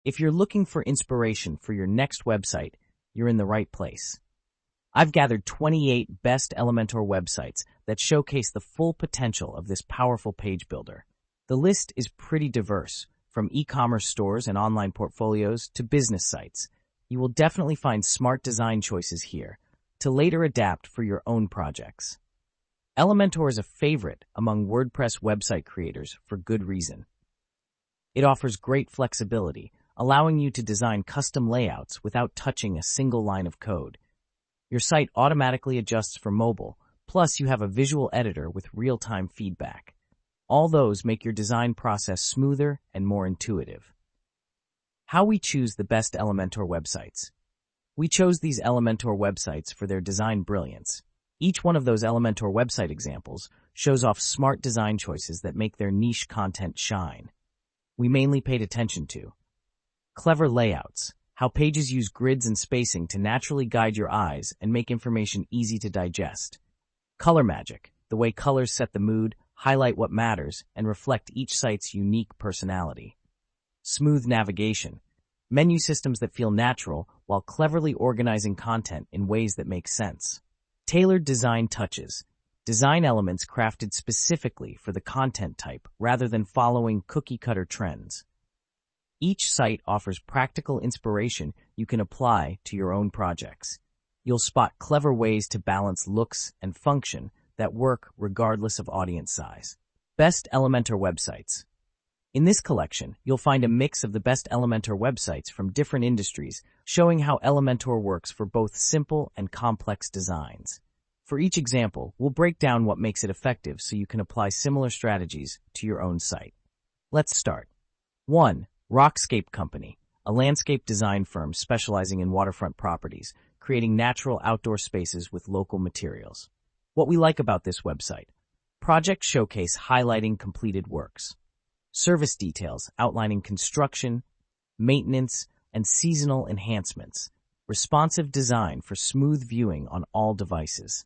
If you're looking for inspiration for your next website, you're in the right place. I've gathered 28 best Elementor websites that showcase the full potential of this powerful page builder. The list is pretty diverse, from e-commerce stores and online portfolios to business sites. You will definitely find smart design choices here to later adapt for your own projects. Elementor is a favorite among WordPress website creators for good reason. It offers great flexibility, allowing you to design custom layouts without touching a single line of code. Your site automatically adjusts for mobile, plus you have a visual editor with real-time feedback. All those make your design process smoother and more intuitive. How we choose the best Elementor websites. We chose these Elementor websites for their design brilliance. Each one of those Elementor website examples shows off smart design choices that make their niche content shine. We mainly paid attention to clever layouts, how pages use grids and spacing to naturally guide your eyes and make information easy to digest. Color magic, the way colors set the mood, highlight what matters, and reflect each site's unique personality. Smooth navigation, menu systems that feel natural while cleverly organizing content in ways that make sense. Tailored design touches, design elements crafted specifically for the content type rather than following cookie-cutter trends. Each site offers practical inspiration you can apply to your own projects. You'll spot clever ways to balance looks and function that work regardless of audience size. Best Elementor websites. In this collection, you'll find a mix of the best Elementor websites from different industries, showing how Elementor works for both simple and complex designs. For each example, we'll break down what makes it effective so you can apply similar strategies to your own site. Let's start. 1. Rockscape Company, a landscape design firm specializing in waterfront properties, creating natural outdoor spaces with local materials. What we like about this website: project showcase highlighting completed works, service details outlining construction, maintenance, and seasonal enhancements, responsive design for smooth viewing on all devices.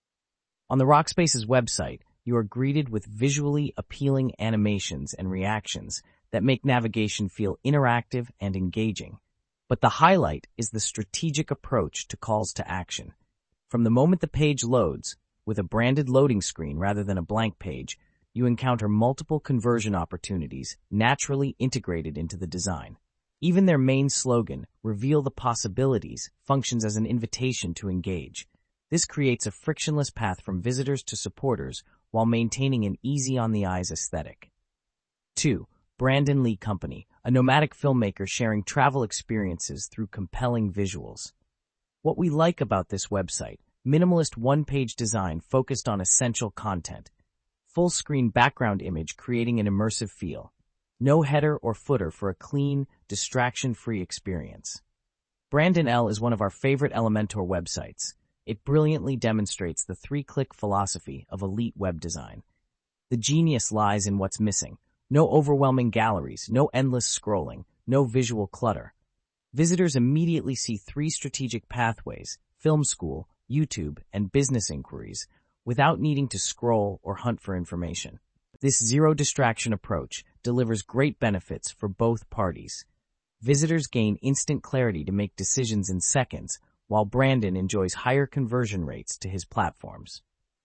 On the Rockspace's website, you are greeted with visually appealing animations and reactions that make navigation feel interactive and engaging. But the highlight is the strategic approach to calls to action. From the moment the page loads, with a branded loading screen rather than a blank page, you encounter multiple conversion opportunities naturally integrated into the design. Even their main slogan, "Reveal the possibilities," functions as an invitation to engage. This creates a frictionless path from visitors to supporters while maintaining an easy-on-the-eyes aesthetic. 2. Brandon Lee Company, a nomadic filmmaker sharing travel experiences through compelling visuals. What we like about this website: minimalist one-page design focused on essential content, full-screen background image creating an immersive feel, no header or footer for a clean, distraction-free experience. Brandon L. is one of our favorite Elementor websites. It brilliantly demonstrates the three-click philosophy of elite web design. The genius lies in what's missing: no overwhelming galleries, no endless scrolling, no visual clutter. Visitors immediately see 3 strategic pathways: film school, YouTube, and business inquiries, without needing to scroll or hunt for information. This zero-distraction approach delivers great benefits for both parties. Visitors gain instant clarity to make decisions in seconds, while Brandon enjoys higher conversion rates to his platforms.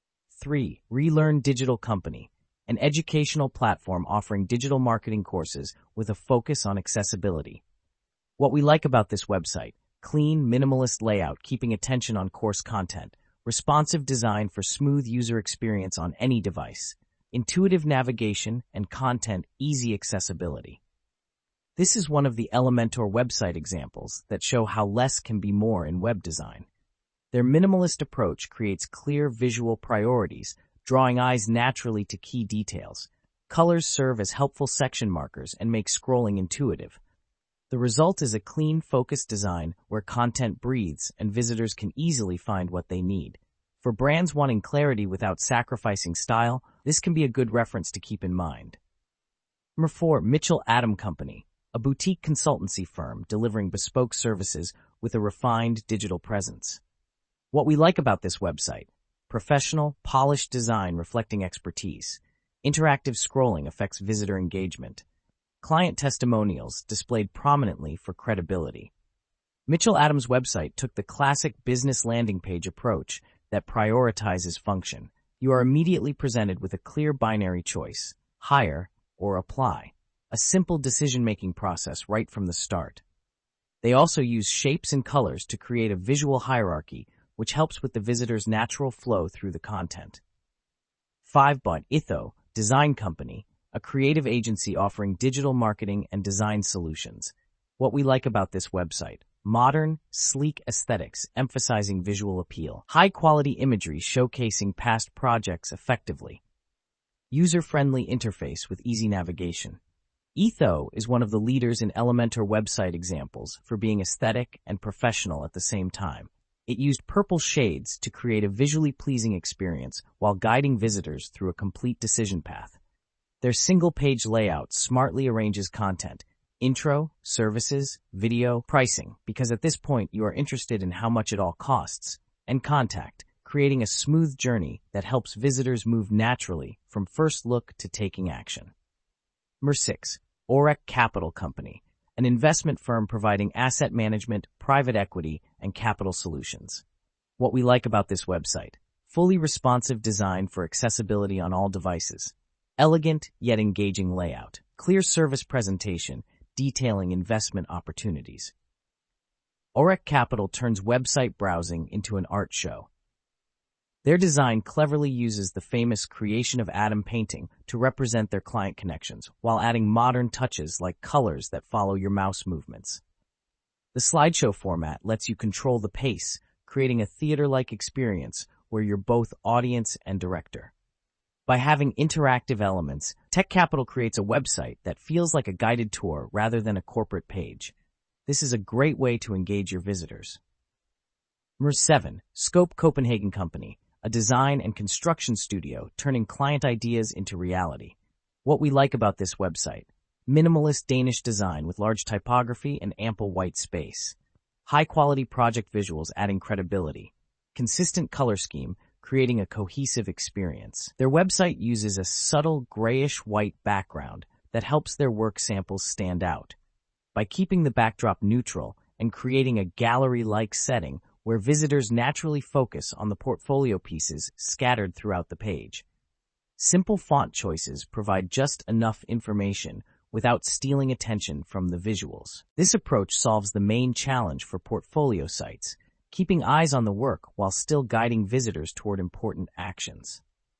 3. Relearn Digital Company, an educational platform offering digital marketing courses with a focus on accessibility. What we like about this website: clean, minimalist layout keeping attention on course content, responsive design for smooth user experience on any device, intuitive navigation, and content easy accessibility. This is one of the Elementor website examples that show how less can be more in web design. Their minimalist approach creates clear visual priorities, drawing eyes naturally to key details. Colors serve as helpful section markers and make scrolling intuitive. The result is a clean, focused design where content breathes and visitors can easily find what they need. For brands wanting clarity without sacrificing style, this can be a good reference to keep in mind. Number 4. Mitchell Adam Company, a boutique consultancy firm delivering bespoke services with a refined digital presence. What we like about this website: professional, polished design reflecting expertise. Interactive scrolling affects visitor engagement. client testimonials displayed prominently for credibility. Mitchell Adams' website took the classic business landing page approach that prioritizes function. You are immediately presented with a clear binary choice: hire or apply, a simple decision-making process right from the start. They also use shapes and colors to create a visual hierarchy, which helps with the visitor's natural flow through the content. 5. Itho Design Company, a creative agency offering digital marketing and design solutions. What we like about this website: modern, sleek aesthetics emphasizing visual appeal, high-quality imagery showcasing past projects effectively, user-friendly interface with easy navigation. Itho is one of the leaders in Elementor website examples for being aesthetic and professional at the same time. It used purple shades to create a visually pleasing experience while guiding visitors through a complete decision path. Their single-page layout smartly arranges content: intro, services, video, pricing, because at this point you are interested in how much it all costs, and contact, creating a smooth journey that helps visitors move naturally from first look to taking action. 6. Orec Capital Company, an investment firm providing asset management, private equity, and capital solutions. What we like about this website: fully responsive design for accessibility on all devices, elegant yet engaging layout, clear service presentation detailing investment opportunities. Orec Capital turns website browsing into an art show. Their design cleverly uses the famous creation of Adam painting to represent their client connections, while adding modern touches like colors that follow your mouse movements. The slideshow format lets you control the pace, creating a theater-like experience where you're both audience and director. By having interactive elements, Tech Capital creates a website that feels like a guided tour rather than a corporate page. This is a great way to engage your visitors. 7. Scope Copenhagen Company, a design and construction studio turning client ideas into reality. What we like about this website: minimalist Danish design with large typography and ample white space, high-quality project visuals adding credibility, consistent color scheme creating a cohesive experience. Their website uses a subtle grayish-white background that helps their work samples stand out. By keeping the backdrop neutral and creating a gallery-like setting where visitors naturally focus on the portfolio pieces scattered throughout the page. Simple font choices provide just enough information without stealing attention from the visuals. This approach solves the main challenge for portfolio sites: keeping eyes on the work while still guiding visitors toward important actions.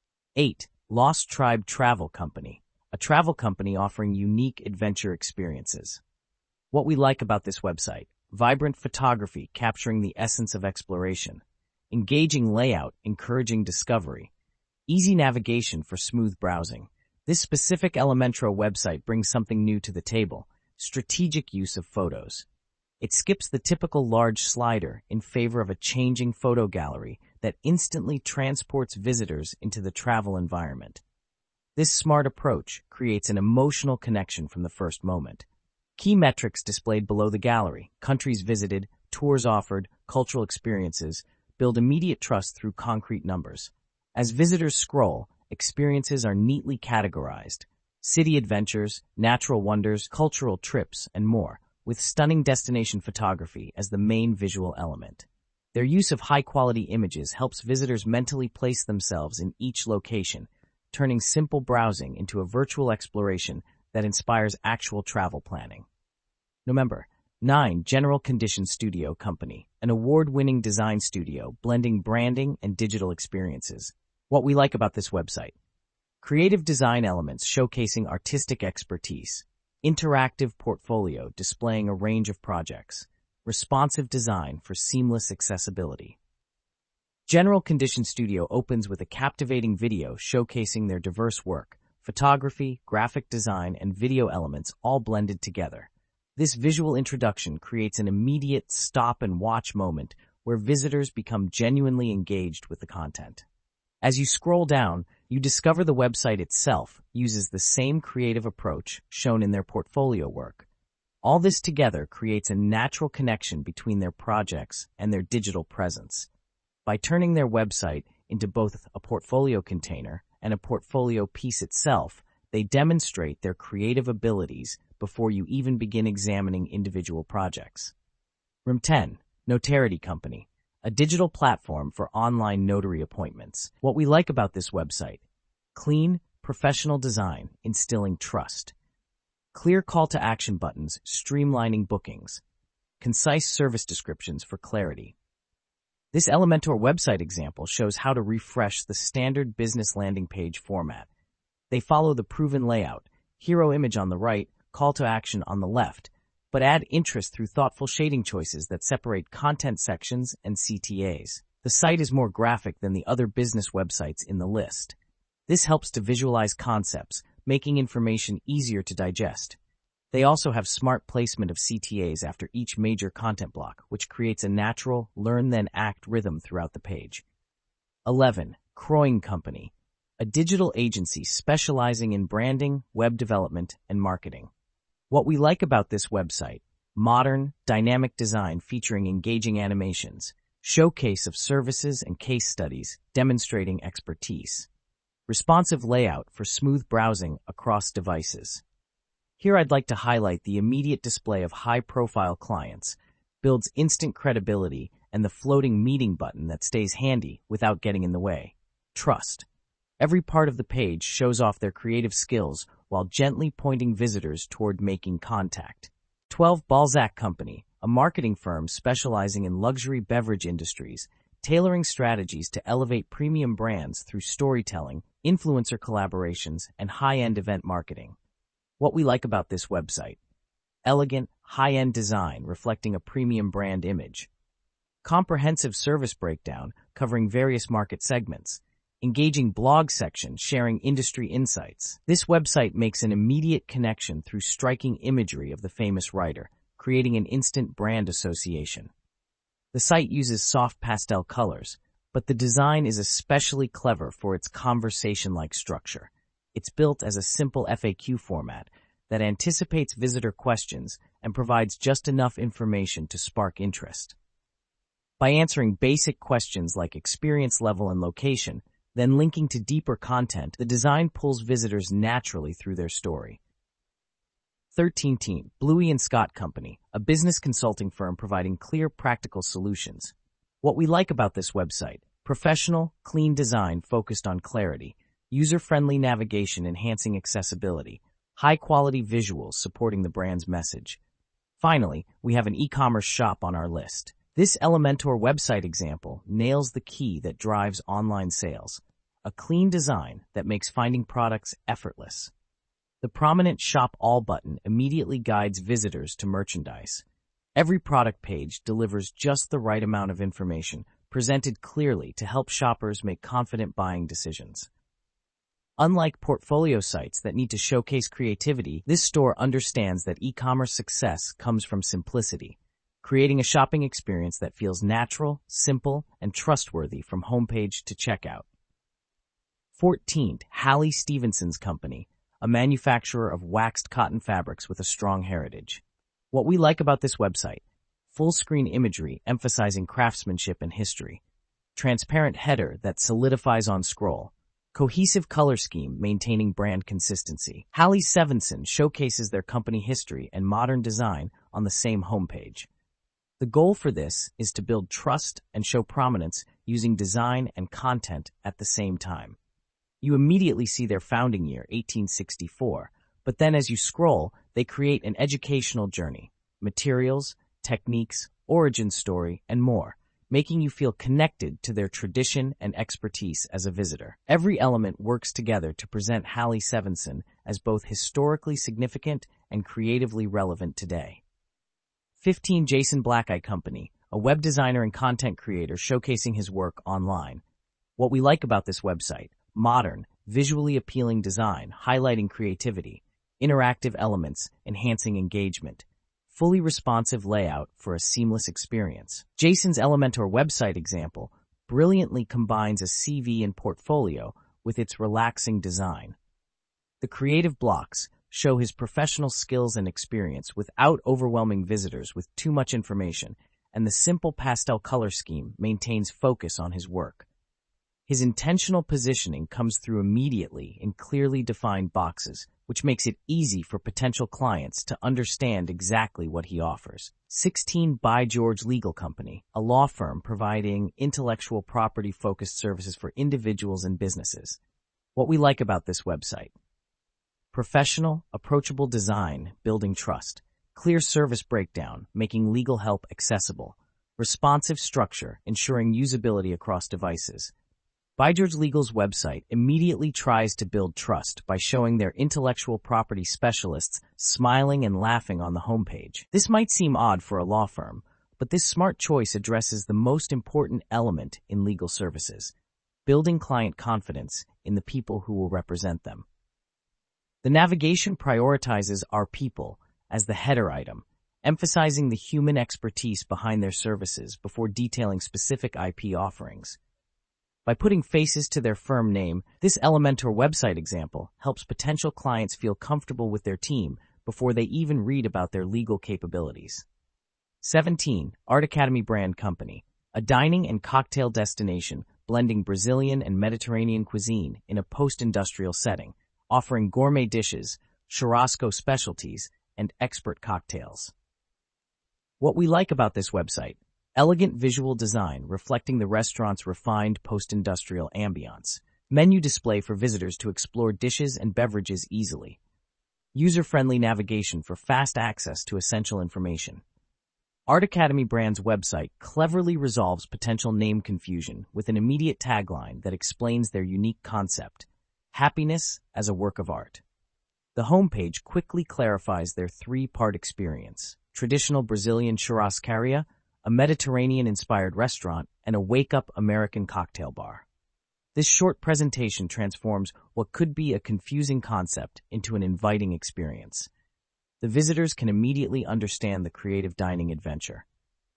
8. Lost Tribe Travel Company, a travel company offering unique adventure experiences. What we like about this website: vibrant photography capturing the essence of exploration, engaging layout encouraging discovery, easy navigation for smooth browsing. This specific Elementor website brings something new to the table: strategic use of photos. It skips the typical large slider in favor of a changing photo gallery that instantly transports visitors into the travel environment. This smart approach creates an emotional connection from the first moment. Key metrics displayed below the gallery: countries visited, tours offered, cultural experiences, build immediate trust through concrete numbers. As visitors scroll, experiences are neatly categorized: city adventures, natural wonders, cultural trips, and more, with stunning destination photography as the main visual element. Their use of high-quality images helps visitors mentally place themselves in each location, turning simple browsing into a virtual exploration that inspires actual travel planning. Number 9. General Condition Studio Company, an award-winning design studio blending branding and digital experiences. What we like about this website: creative design elements showcasing artistic expertise, interactive portfolio displaying a range of projects, responsive design for seamless accessibility. General Condition Studio opens with a captivating video showcasing their diverse work: photography, graphic design, and video elements all blended together. This visual introduction creates an immediate stop-and-watch moment where visitors become genuinely engaged with the content. As you scroll down, you discover the website itself uses the same creative approach shown in their portfolio work. All this together creates a natural connection between their projects and their digital presence. By turning their website into both a portfolio container and a portfolio piece itself, they demonstrate their creative abilities before you even begin examining individual projects. Room 10, Notarity Company, a digital platform for online notary appointments. What we like about this website: clean, professional design, instilling trust. Clear call to action buttons, streamlining bookings. Concise service descriptions for clarity. This Elementor website example shows how to refresh the standard business landing page format. They follow the proven layout: hero image on the right, call to action on the left, but add interest through thoughtful shading choices that separate content sections and CTAs. The site is more graphic than the other business websites in the list. This helps to visualize concepts, making information easier to digest. They also have smart placement of CTAs after each major content block, which creates a natural learn-then-act rhythm throughout the page. 11. Croing Company, a digital agency specializing in branding, web development, and marketing. What we like about this website: modern, dynamic design featuring engaging animations, showcase of services and case studies demonstrating expertise, responsive layout for smooth browsing across devices. Here I'd like to highlight the immediate display of high-profile clients, builds instant credibility, and the floating meeting button that stays handy without getting in the way. Trust. Every part of the page shows off their creative skills while gently pointing visitors toward making contact. 12. Balzac Company, a marketing firm specializing in luxury beverage industries, tailoring strategies to elevate premium brands through storytelling, influencer collaborations, and high-end event marketing. What we like about this website: elegant, high-end design reflecting a premium brand image. Comprehensive service breakdown covering various market segments. Engaging blog section sharing industry insights. This website makes an immediate connection through striking imagery of the famous writer, creating an instant brand association. The site uses soft pastel colors, but the design is especially clever for its conversation-like structure. It's built as a simple FAQ format that anticipates visitor questions and provides just enough information to spark interest. By answering basic questions like experience level and location, then linking to deeper content, the design pulls visitors naturally through their story. 13. Bluey & Scott Company, a business consulting firm providing clear, practical solutions. What we like about this website: professional, clean design focused on clarity, user-friendly navigation enhancing accessibility, high-quality visuals supporting the brand's message. Finally, we have an e-commerce shop on our list. This Elementor website example nails the key that drives online sales: a clean design that makes finding products effortless. The prominent Shop All button immediately guides visitors to merchandise. Every product page delivers just the right amount of information, presented clearly to help shoppers make confident buying decisions. Unlike portfolio sites that need to showcase creativity, this store understands that e-commerce success comes from simplicity, creating a shopping experience that feels natural, simple, and trustworthy from homepage to checkout. 14. Hallie Stevenson's Company, a manufacturer of waxed cotton fabrics with a strong heritage. What we like about this website: full-screen imagery emphasizing craftsmanship and history, transparent header that solidifies on scroll, cohesive color scheme maintaining brand consistency. Hallie Stevenson showcases their company history and modern design on the same homepage. The goal for this is to build trust and show prominence using design and content at the same time. You immediately see their founding year, 1864, but then as you scroll, they create an educational journey: materials, techniques, origin story, and more, making you feel connected to their tradition and expertise as a visitor. Every element works together to present Hallie Stevenson as both historically significant and creatively relevant today. 15. Jason Blackeye Company, a web designer and content creator showcasing his work online. What we like about this website: modern, visually appealing design highlighting creativity, interactive elements enhancing engagement, fully responsive layout for a seamless experience. Jason's Elementor website example brilliantly combines a CV and portfolio with its relaxing design. The creative blocks show his professional skills and experience without overwhelming visitors with too much information, and the simple pastel color scheme maintains focus on his work. His intentional positioning comes through immediately in clearly defined boxes, which makes it easy for potential clients to understand exactly what he offers. 16 By George Legal Company, a law firm providing intellectual property-focused services for individuals and businesses. What we like about this website: professional, approachable design, building trust; clear service breakdown, making legal help accessible; responsive structure, ensuring usability across devices. By George Legal's website immediately tries to build trust by showing their intellectual property specialists smiling and laughing on the homepage. This might seem odd for a law firm, but this smart choice addresses the most important element in legal services: building client confidence in the people who will represent them. The navigation prioritizes "Our People" as the header item, emphasizing the human expertise behind their services before detailing specific IP offerings. By putting faces to their firm name, this Elementor website example helps potential clients feel comfortable with their team before they even read about their legal capabilities. 17 Art Academy Brand Company, a dining and cocktail destination blending Brazilian and Mediterranean cuisine in a post-industrial setting, offering gourmet dishes, churrasco specialties, and expert cocktails. What we like about this website: elegant visual design reflecting the restaurant's refined post-industrial ambiance. Menu display for visitors to explore dishes and beverages easily. User-friendly navigation for fast access to essential information. Art Academy Brand's website cleverly resolves potential name confusion with an immediate tagline that explains their unique concept: happiness as a work of art. The homepage quickly clarifies their three-part experience: traditional Brazilian churrascaria, a Mediterranean-inspired restaurant, and a wake-up American cocktail bar. This short presentation transforms what could be a confusing concept into an inviting experience. The visitors can immediately understand the creative dining adventure.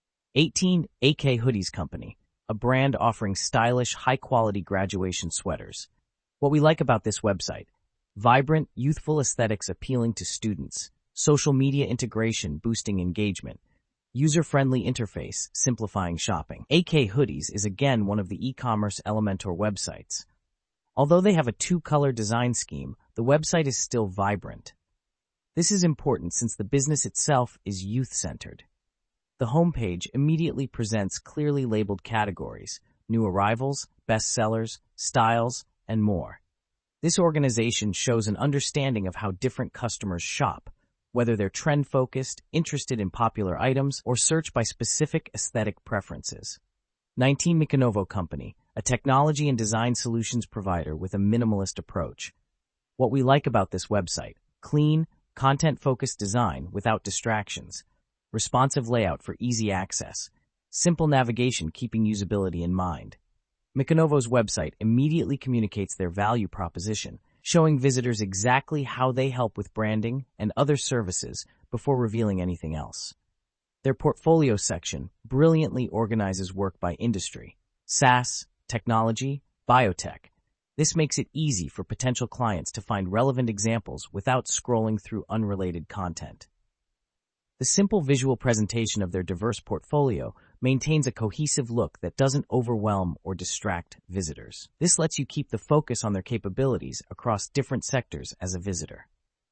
18 AK Hoodies Company, a brand offering stylish, high-quality graduation sweaters. What we like about this website: vibrant, youthful aesthetics appealing to students, social media integration boosting engagement, user-friendly interface, simplifying shopping. AK Hoodies is again one of the e-commerce Elementor websites. Although they have a two-color design scheme, the website is still vibrant. This is important since the business itself is youth-centered. The homepage immediately presents clearly labeled categories: new arrivals, bestsellers, styles, and more. This organization shows an understanding of how different customers shop, whether they're trend-focused, interested in popular items, or search by specific aesthetic preferences. 19 Micanovo Company, a technology and design solutions provider with a minimalist approach. What we like about this website: clean, content-focused design without distractions, responsive layout for easy access, simple navigation keeping usability in mind. Micanovo's website immediately communicates their value proposition, showing visitors exactly how they help with branding and other services before revealing anything else. Their portfolio section brilliantly organizes work by industry: SaaS, technology, biotech. This makes it easy for potential clients to find relevant examples without scrolling through unrelated content. The simple visual presentation of their diverse portfolio maintains a cohesive look that doesn't overwhelm or distract visitors. This lets you keep the focus on their capabilities across different sectors as a visitor.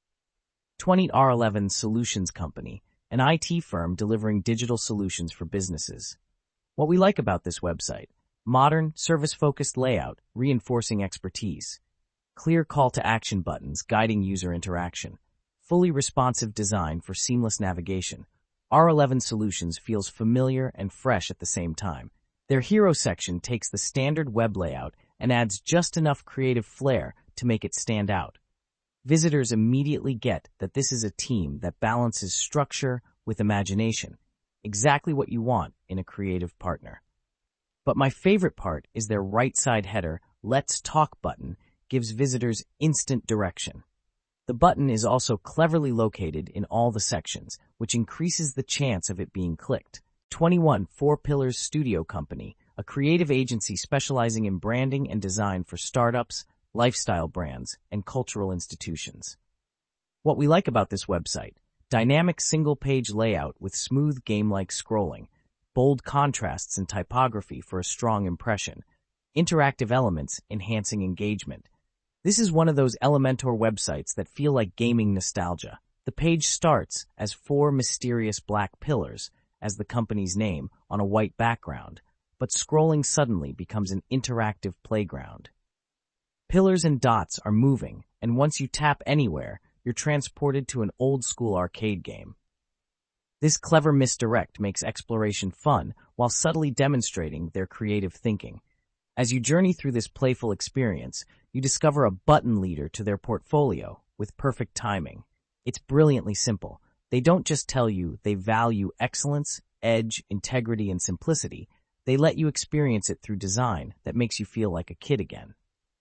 20 R11 Solutions Company, an IT firm delivering digital solutions for businesses. What we like about this website: modern, service-focused layout, reinforcing expertise; clear call-to-action buttons guiding user interaction; fully responsive design for seamless navigation. R11 Solutions feels familiar and fresh at the same time. Their hero section takes the standard web layout and adds just enough creative flair to make it stand out. Visitors immediately get that this is a team that balances structure with imagination, exactly what you want in a creative partner. But my favorite part is their right side header "Let's Talk" button gives visitors instant direction. The button is also cleverly located in all the sections, which increases the chance of it being clicked. 21 Four Pillars Studio Company, a creative agency specializing in branding and design for startups, lifestyle brands, and cultural institutions. What we like about this website: dynamic single-page layout with smooth game-like scrolling, bold contrasts and typography for a strong impression, interactive elements enhancing engagement. This is one of those Elementor websites that feel like gaming nostalgia. The page starts as 4 mysterious black pillars, as the company's name, on a white background, but scrolling suddenly becomes an interactive playground. Pillars and dots are moving, and once you tap anywhere, you're transported to an old-school arcade game. This clever misdirect makes exploration fun while subtly demonstrating their creative thinking. As you journey through this playful experience, you discover a button leader to their portfolio with perfect timing. It's brilliantly simple. They don't just tell you they value excellence, edge, integrity, and simplicity. They let you experience it through design that makes you feel like a kid again.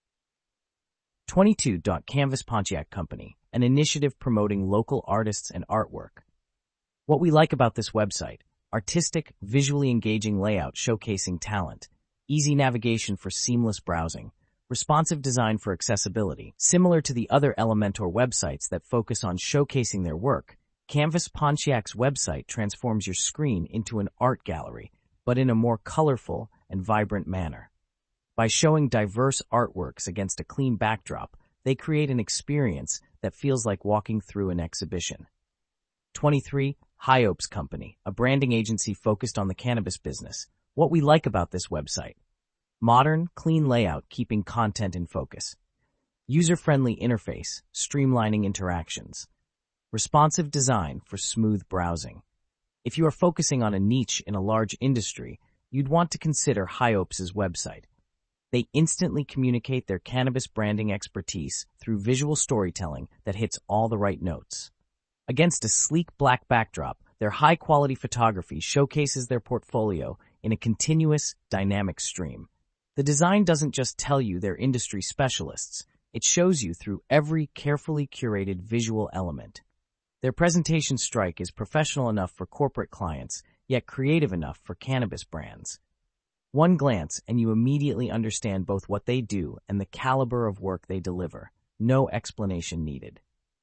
22. Canvas Pontiac Company, an initiative promoting local artists and artwork. What we like about this website: artistic, visually engaging layout showcasing talent, easy navigation for seamless browsing, responsive design for accessibility. Similar to the other Elementor websites that focus on showcasing their work, Canvas Pontiac's website transforms your screen into an art gallery, but in a more colorful and vibrant manner. By showing diverse artworks against a clean backdrop, they create an experience that feels like walking through an exhibition. 23. Hyopes Company, a branding agency focused on the cannabis business. What we like about this website: modern, clean layout keeping content in focus, user-friendly interface, streamlining interactions, responsive design for smooth browsing. If you are focusing on a niche in a large industry, you'd want to consider Hyopes' website. They instantly communicate their cannabis branding expertise through visual storytelling that hits all the right notes. Against a sleek black backdrop, their high-quality photography showcases their portfolio in a continuous, dynamic stream. The design doesn't just tell you they're industry specialists, it shows you through every carefully curated visual element. Their presentation strike is professional enough for corporate clients, yet creative enough for cannabis brands. One glance and you immediately understand both what they do and the caliber of work they deliver. No explanation needed.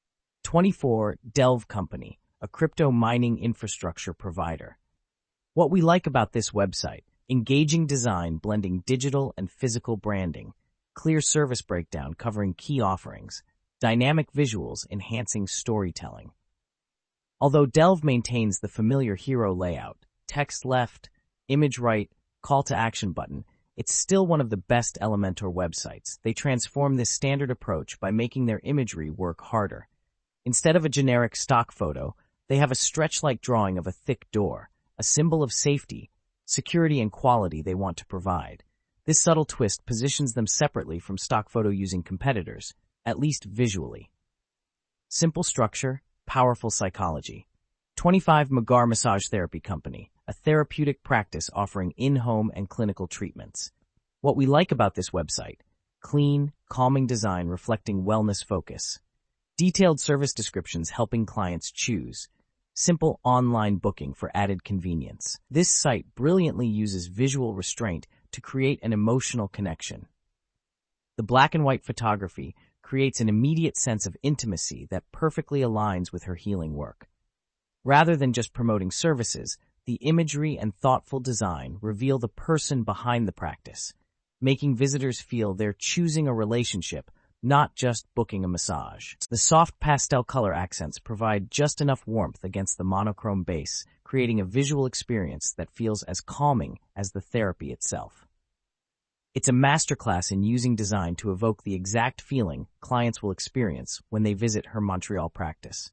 24. Delve Company, a crypto mining infrastructure provider. What we like about this website: engaging design blending digital and physical branding, clear service breakdown covering key offerings, dynamic visuals enhancing storytelling. Although Delve maintains the familiar hero layout, text left, image right, call to action button, it's still one of the best Elementor websites. They transform this standard approach by making their imagery work harder. Instead of a generic stock photo, they have a stretch-like drawing of a thick door, a symbol of safety, security, and quality they want to provide. This subtle twist positions them separately from stock photo-using competitors, at least visually. Simple structure, powerful psychology. 25. Magar Massage Therapy Company, a therapeutic practice offering in-home and clinical treatments. What we like about this website: clean, calming design reflecting wellness focus, detailed service descriptions helping clients choose, simple online booking for added convenience. This site brilliantly uses visual restraint to create an emotional connection. The black and white photography creates an immediate sense of intimacy that perfectly aligns with her healing work. Rather than just promoting services, the imagery and thoughtful design reveal the person behind the practice, making visitors feel they're choosing a relationship, not just booking a massage. The soft pastel color accents provide just enough warmth against the monochrome base, creating a visual experience that feels as calming as the therapy itself. It's a masterclass in using design to evoke the exact feeling clients will experience when they visit her Montreal practice.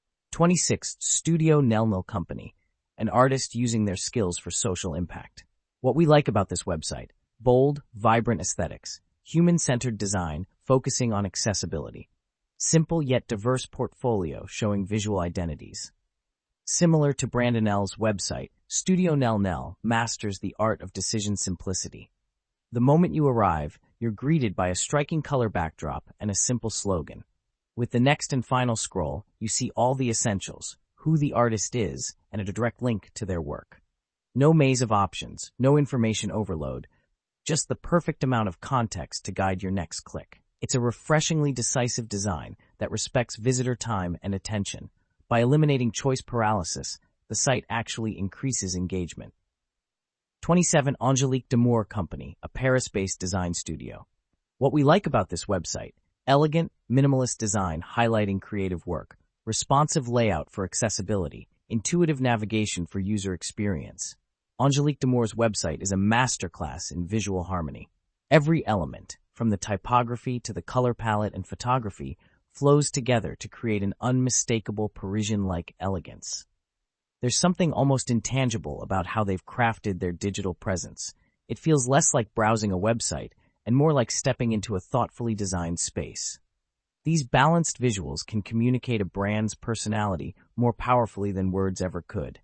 26. Studio Nel Company, an artist using their skills for social impact. What we like about this website: bold, vibrant aesthetics, human-centered design focusing on accessibility, simple yet diverse portfolio showing visual identities. Similar to Brandon L's website, Studio Nel masters the art of decision simplicity. The moment you arrive, you're greeted by a striking color backdrop and a simple slogan. With the next and final scroll, you see all the essentials: who the artist is, and a direct link to their work. No maze of options, no information overload, just the perfect amount of context to guide your next click. It's a refreshingly decisive design that respects visitor time and attention. By eliminating choice paralysis, the site actually increases engagement. 27. Angelique Demour Company, a Paris-based design studio. What we like about this website: elegant, minimalist design highlighting creative work, responsive layout for accessibility, intuitive navigation for user experience. Angelique Demour's website is a masterclass in visual harmony. Every element, from the typography to the color palette and photography, flows together to create an unmistakable Parisian-like elegance. There's something almost intangible about how they've crafted their digital presence. It feels less like browsing a website and more like stepping into a thoughtfully designed space. These balanced visuals can communicate a brand's personality more powerfully than words ever could.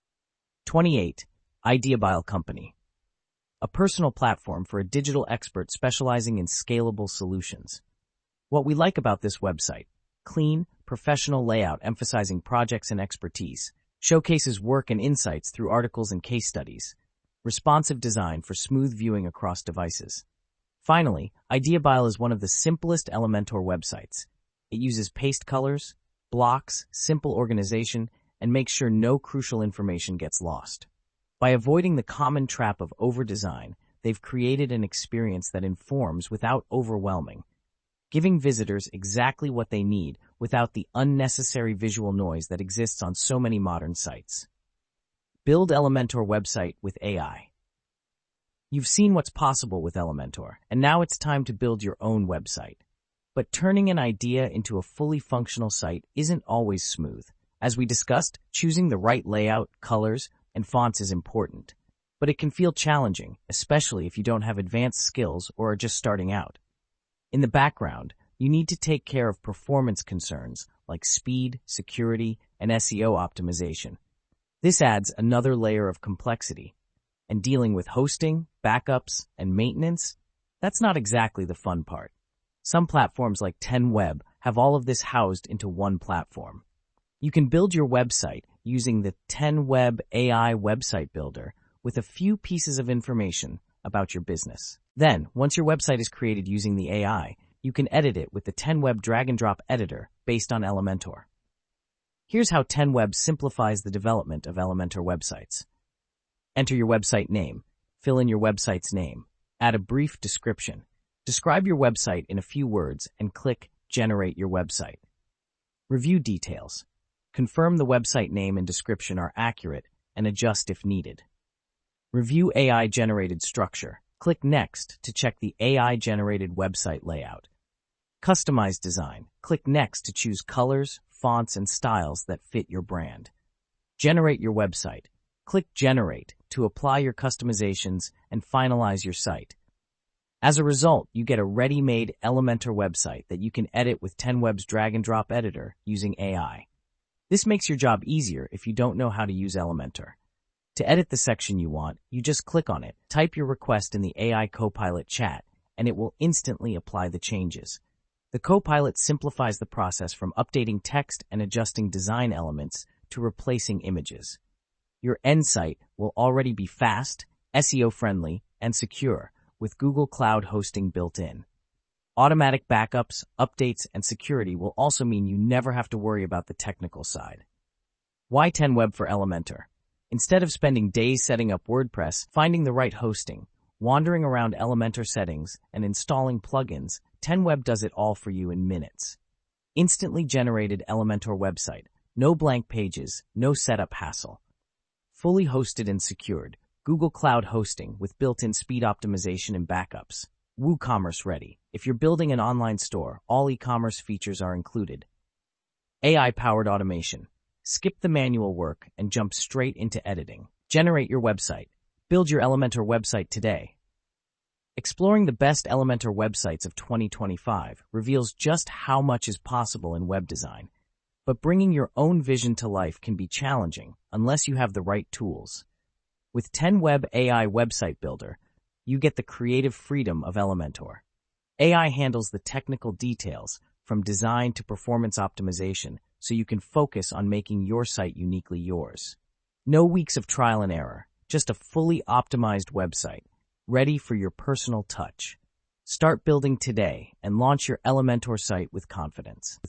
28. Ideabile Company, a personal platform for a digital expert specializing in scalable solutions. What we like about this website: clean, professional layout emphasizing projects and expertise, showcases work and insights through articles and case studies, responsive design for smooth viewing across devices. Finally, Ideabile is one of the simplest Elementor websites. It uses paste colors, blocks, simple organization, and makes sure no crucial information gets lost. By avoiding the common trap of over-design, they've created an experience that informs without overwhelming, giving visitors exactly what they need without the unnecessary visual noise that exists on so many modern sites. Build Elementor website with AI. You've seen what's possible with Elementor, and now it's time to build your own website. But turning an idea into a fully functional site isn't always smooth. As we discussed, choosing the right layout, colors, and fonts is important. But it can feel challenging, especially if you don't have advanced skills or are just starting out. In the background, you need to take care of performance concerns like speed, security, and SEO optimization. This adds another layer of complexity. And dealing with hosting, backups, and maintenance, that's not exactly the fun part. Some platforms like 10Web have all of this housed into one platform. You can build your website using the 10Web AI website builder with a few pieces of information about your business. Then, once your website is created using the AI, you can edit it with the 10Web drag-and-drop editor based on Elementor. Here's how 10Web simplifies the development of Elementor websites. Enter your website name. Fill in your website's name. Add a brief description. Describe your website in a few words and click Generate Your Website. Review details. Confirm the website name and description are accurate and adjust if needed. Review AI-generated structure. Click Next to check the AI-generated website layout. Customize design. Click Next to choose colors, fonts, and styles that fit your brand. Generate your website. Click Generate to apply your customizations and finalize your site. As a result, you get a ready-made Elementor website that you can edit with 10Web's drag-and-drop editor using AI. This makes your job easier if you don't know how to use Elementor. To edit the section you want, you just click on it, type your request in the AI Copilot chat, and it will instantly apply the changes. The Copilot simplifies the process from updating text and adjusting design elements to replacing images. Your end site will already be fast, SEO-friendly, and secure, with Google Cloud hosting built in. Automatic backups, updates, and security will also mean you never have to worry about the technical side. Why 10Web for Elementor? Instead of spending days setting up WordPress, finding the right hosting, wandering around Elementor settings, and installing plugins, 10Web does it all for you in minutes. Instantly generated Elementor website. No blank pages, no setup hassle. Fully hosted and secured. Google Cloud hosting with built-in speed optimization and backups. WooCommerce ready. If you're building an online store, all e-commerce features are included. AI-powered automation. Skip the manual work and jump straight into editing. Generate your website. Build your Elementor website today. Exploring the best Elementor websites of 2025 reveals just how much is possible in web design. But bringing your own vision to life can be challenging unless you have the right tools. With 10Web AI Website Builder, you get the creative freedom of Elementor. AI handles the technical details, from design to performance optimization, so you can focus on making your site uniquely yours. No weeks of trial and error, just a fully optimized website, ready for your personal touch. Start building today and launch your Elementor site with confidence.